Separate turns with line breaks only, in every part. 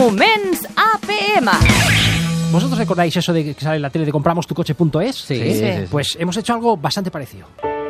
Moments APM.
¿Vosotros recordáis eso de que sale en la tele de compramostucoche.es?
Sí.
Pues hemos hecho algo bastante parecido.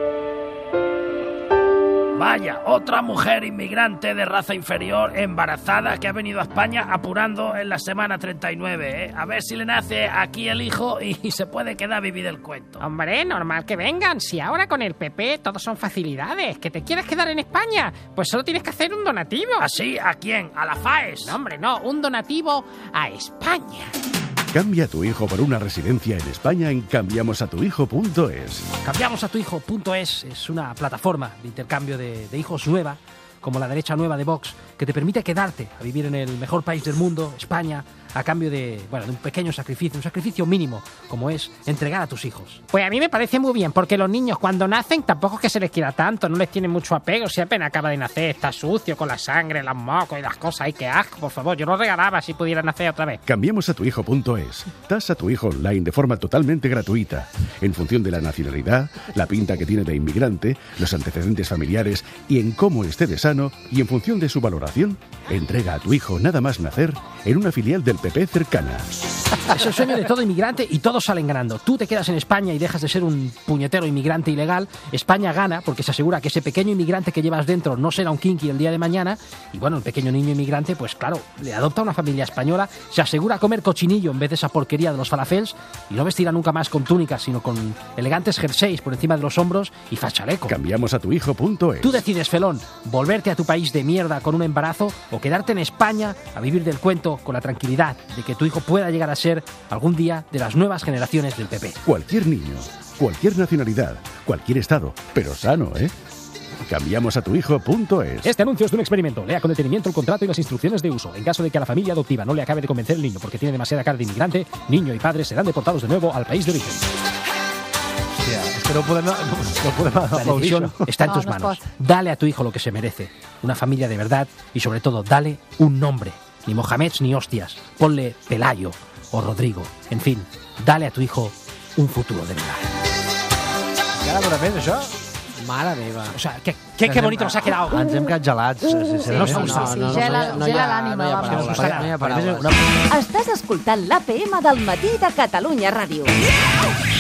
Vaya, otra mujer inmigrante de raza inferior embarazada que ha venido a España apurando en la semana 39, ¿eh? A ver si le nace aquí el hijo y se puede quedar a vivir el cuento.
Hombre, normal que vengan. Si ahora con el PP todo son facilidades. ¿Que te quieres quedar en España? Pues solo tienes que hacer un donativo.
¿Así? ¿A quién? ¿A la FAES?
No, hombre, no. Un donativo a España.
Cambia a tu hijo por una residencia en España en cambiamosatuhijo.es.
Cambiamosatuhijo.es es una plataforma de intercambio de hijos nueva, como la derecha nueva de Vox, que te permite quedarte a vivir en el mejor país del mundo, España, a cambio de un pequeño sacrificio, un sacrificio mínimo, como es entregar a tus hijos.
Pues a mí me parece muy bien, porque los niños cuando nacen tampoco es que se les quiera tanto, no les tienen mucho apego, si apenas acaba de nacer, está sucio con la sangre, los mocos y las cosas, ¡ay, qué asco! Por favor, yo lo regalaba si pudiera nacer otra vez.
Cambiamosatuhijo.es. Tasa a tu hijo online de forma totalmente gratuita, en función de la nacionalidad, la pinta que tiene de inmigrante, los antecedentes familiares y en cómo esté de sano, y en función de su valoración, entrega a tu hijo nada más nacer en una filial del PP cercana.
Es el sueño de todo inmigrante y todos salen ganando. Tú te quedas en España y dejas de ser un puñetero inmigrante ilegal. España gana porque se asegura que ese pequeño inmigrante que llevas dentro no será un kinky el día de mañana. Y bueno, el pequeño niño inmigrante, pues claro, le adopta una familia española, se asegura comer cochinillo en vez de esa porquería de los falafels y no vestirá nunca más con túnicas, sino con elegantes jerseys por encima de los hombros y fachaleco.
Cambiamosatuhijo.es.
Tú decides, Felón, volverte a tu país de mierda con un embarazo o quedarte en España a vivir del cuento con la tranquilidad de que tu hijo pueda llegar a ser algún día de las nuevas generaciones del PP.
Cualquier niño, cualquier nacionalidad, cualquier estado, pero sano, ¿eh? Cambiamosatuhijo.es.
Este anuncio es de un experimento. Lea con detenimiento el contrato y las instrucciones de uso. En caso de que a la familia adoptiva no le acabe de convencer el niño porque tiene demasiada cara de inmigrante, niño y padre serán deportados de nuevo al país de origen.
Es que no podemos
La decisión está en tus manos. Dale a tu hijo lo que se merece. Una familia de verdad y sobre todo dale un nombre. Ni Mohamed ni hostias. Ponle Pelayo o Rodrigo. En fin, dale a tu hijo un futuro de verdad.
Cada vegada més, això?
Mare meva.
O sea, qué bonito nos ha quedado.
Ens hem quedat gelats.
No us gusta.
Gela l'ànima.
No hi ha paraula.
Estàs escoltant l'APM del matí de Catalunya Ràdio.